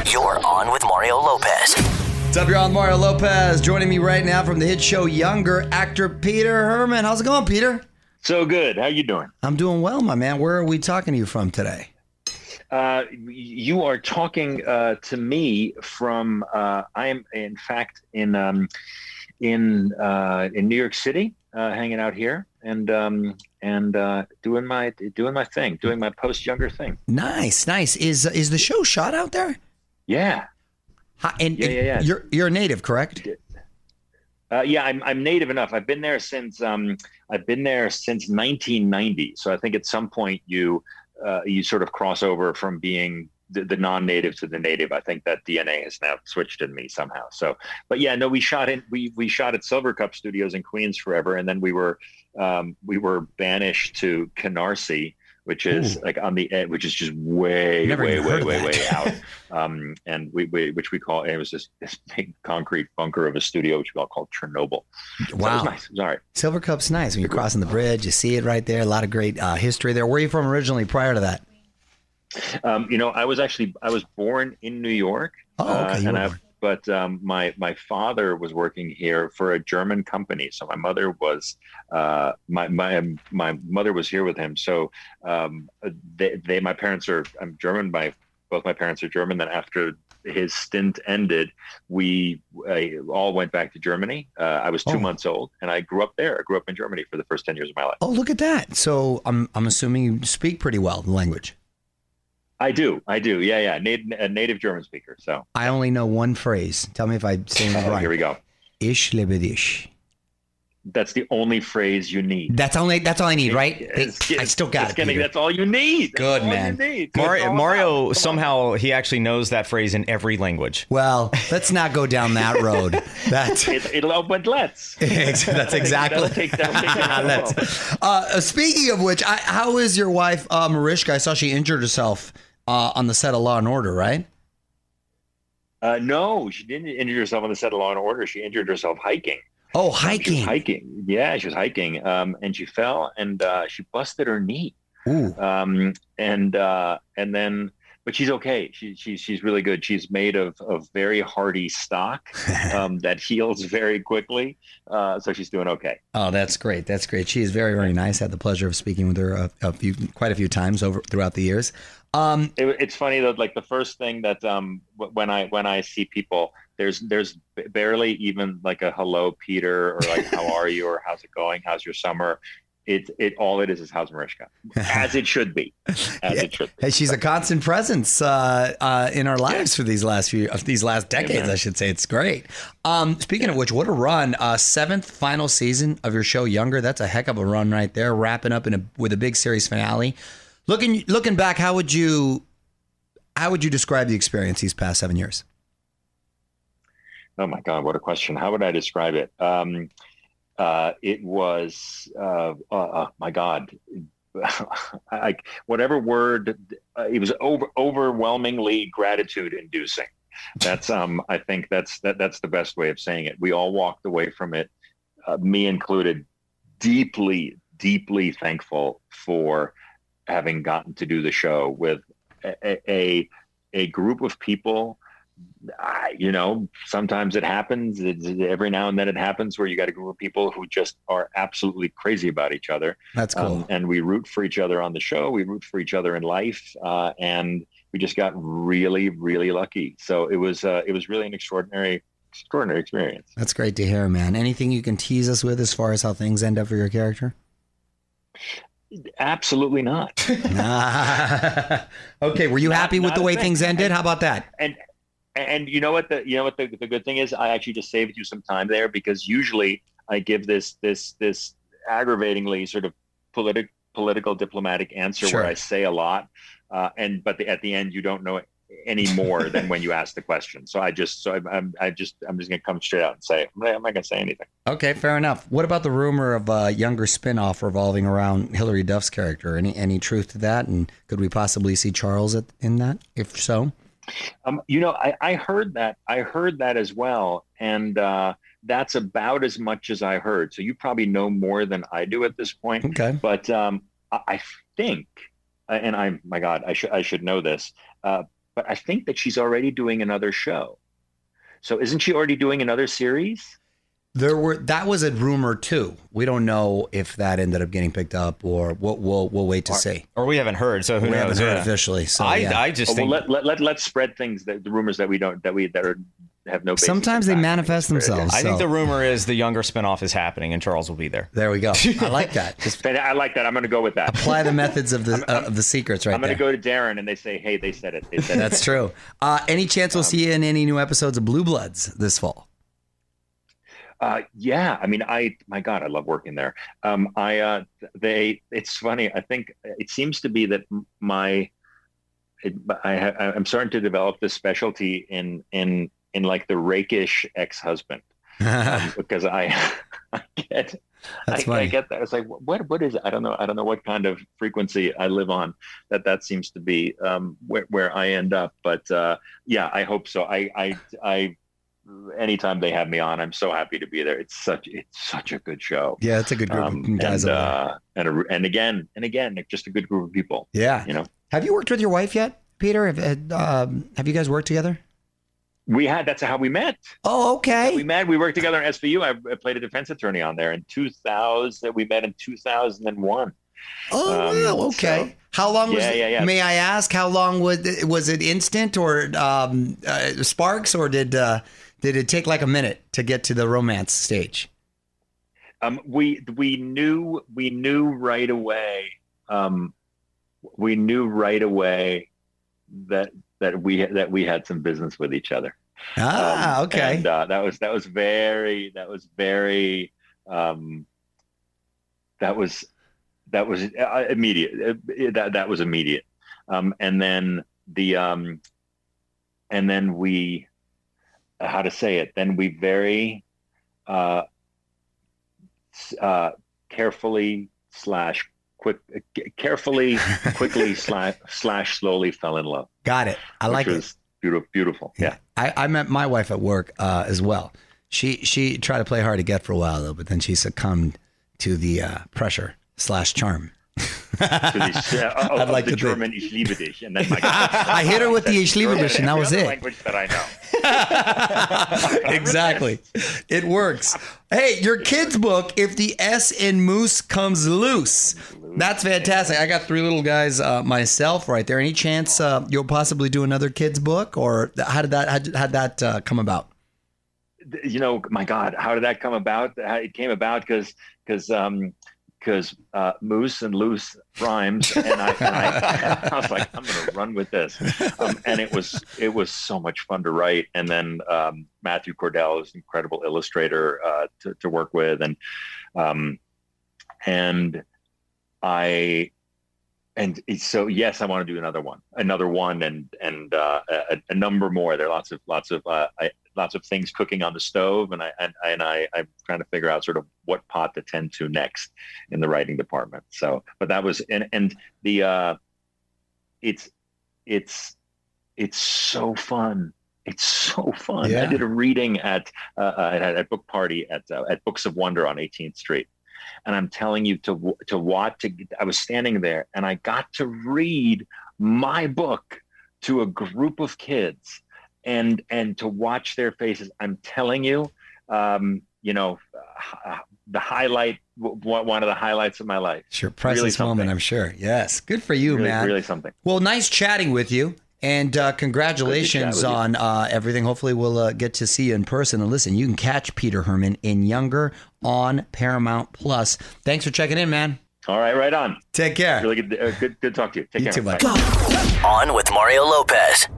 You're on with Mario Lopez. What's up, you're on Mario Lopez. Joining me right now from the hit show Younger, actor Peter Herman. How's it going, Peter? So good. How you doing? I'm doing well, my man. Where are we talking to you from today? You are talking to me from. I am, in fact, in New York City, hanging out here and doing my thing, doing my post Younger thing. Nice. Is the show shot out there? Yeah. Yeah. You're a native, correct? Yeah, I'm native enough. I've been there since 1990. So I think at some point you sort of cross over from being the non-native to the native. I think that DNA has now switched in me somehow. So, but yeah, no, we shot at Silver Cup Studios in Queens forever, and then we were banished to Canarsie, which is like on the edge, which is just way out. And which we call, it was this big concrete bunker of a studio, which we all called Chernobyl. Wow. So it was nice. It was all right. Silver Cup's nice. When you're crossing the bridge, you see it right there. A lot of great history there. Where are you from originally prior to that? I was born in New York. Oh, okay. But my father was working here for a German company, so my mother was my mother was here with him. So my parents are German. Both my parents are German. Then after his stint ended, we all went back to Germany. I was 2 months old, and I grew up there. I grew up in Germany for the first 10 years of my life. Oh, look at that! So I'm assuming you speak pretty well the language. I do. Yeah. A native German speaker. So I only know one phrase. Tell me if I say it right. Here we go. Ich liebe dich. That's the only phrase you need. That's all I need, right? I still got it. That's all you need. Good, man. Mario somehow he actually knows that phrase in every language. Well, let's not go down that road. That's it'll open. Let's. That's exactly. Let's. Speaking of which, how is your wife, Mariska? I saw she injured herself on the set of Law and Order, right? No, she didn't injure herself on the set of Law and Order. She injured herself hiking. Oh, hiking. Yeah, she was hiking. And she fell and she busted her knee. Ooh. But she's okay. She's really good. She's made of very hardy stock that heals very quickly. So she's doing okay. Oh, that's great. That's great. She is very, very nice. I had the pleasure of speaking with her quite a few times throughout the years. It's funny though, like the first thing that when I see people, there's barely even like a hello, Peter, or like how are you, or how's it going, how's your summer. All it is how's Mariska, as it should be, it should be. Hey, she's a constant presence in our lives for these last decades, I should say. It's great. Speaking of which, what a run! 7th final season of your show, Younger. That's a heck of a run right there. Wrapping up with a big series finale. Looking back, how would you describe the experience these past 7 years? Oh my God, what a question! How would I describe it? It was, my God, whatever word. It was overwhelmingly gratitude-inducing. That's I think that's the best way of saying it. We all walked away from it, me included, deeply thankful for having gotten to do the show with a group of people. Sometimes it happens. Every now and then it happens where you got a group of people who just are absolutely crazy about each other. That's cool. And we root for each other on the show. We root for each other in life. And we just got really, really lucky. So it was really an extraordinary experience. That's great to hear, man. Anything you can tease us with as far as how things end up for your character? Absolutely not. Okay. Were you happy with the way things ended? How about that? And you know what the good thing is? I actually just saved you some time there, because usually I give this aggravatingly sort of political diplomatic answer. Sure. Where I say a lot, but at the end you don't know any more than when you ask the question. So I'm just going to come straight out and say, I'm not going to say anything. Okay, fair enough. What about the rumor of a Younger spinoff revolving around Hilary Duff's character? Any truth to that? And could we possibly see Charles in that? If so? I heard that. I heard that as well. And that's about as much as I heard. So you probably know more than I do at this point. Okay. But I think, and my God, I should know this. but I think that she's already doing another show. So isn't she already doing another series? That was a rumor too. We don't know if that ended up getting picked up, or we'll wait to see. Or we haven't heard, so who We knows? haven't heard officially. So I just think let's spread things the rumors that have no basis. sometimes they manifest themselves. I think the rumor is the Younger spinoff is happening, and Charles will be there. There we go. I like that. Just I like that. I'm going to go with that. apply the methods of the secrets right I'm going there. to go to Darren, and they say, "Hey, they said it." They said That's true. Any chance we'll see you in any new episodes of Blue Bloods this fall? Yeah, I mean, my God, I love working there. It's funny. I think it seems to be that I'm starting to develop this specialty in like the rakish ex-husband, because I get that. It's like, what is it? I don't know what kind of frequency I live on that seems to be where I end up. But yeah, I hope so. I anytime they have me on, I'm so happy to be there. It's such a good show. Yeah, it's a good group of guys. And again, just a good group of people. Yeah. Have you worked with your wife yet, Peter? Have you guys worked together? That's how we met. Oh, okay. We met. We worked together in SVU. I played a defense attorney on there in 2000. We met in 2001. Oh, wow. Okay. So, how long was it? Yeah. May I ask how long was it instant or sparks, or did it take like a minute to get to the romance stage? We knew right away. We knew right away that we had some business with each other. Okay. And that was very immediate. That was immediate. And then we, how to say it? Then we very quickly / slowly fell in love. Got it. I like it. Beautiful. Yeah. I met my wife at work as well. She tried to play hard to get for a while though, but then she succumbed to the pressure / charm. I'd like the German "Ich liebe dich," and then I hit her with the "Ich liebe dich," and that was it. Language that I know. Exactly, it works. Hey, your kids' book, "If the S in Moose Comes Loose," that's fantastic. I got 3 little guys myself right there. Any chance you'll possibly do another kids' book, or how did that come about? My God, how did that come about? It came about because moose and loose rhymes, and I was like, I'm going to run with this, and it was so much fun to write. And then Matthew Cordell is an incredible illustrator to work with, and so yes, I want to do another one, and a number more. There are lots of things cooking on the stove, and I'm trying to figure out sort of what pot to tend to next in the writing department. So, but that was it's so fun. It's so fun. Yeah. I did a reading at a book party at Books of Wonder on 18th Street. And I'm telling you, I was standing there and I got to read my book to a group of kids and to watch their faces. I'm telling you, the highlight, one of the highlights of my life. Sure. Priceless really moment, I'm sure. Yes. Good for you, really, man. Really something. Well, nice chatting with you. And congratulations on everything. Hopefully we'll get to see you in person. And listen, you can catch Peter Hermann in Younger on Paramount Plus. Thanks for checking in, man. All right on. Take care. Really good to talk to you. Take care. You too, bud. On with Mario Lopez.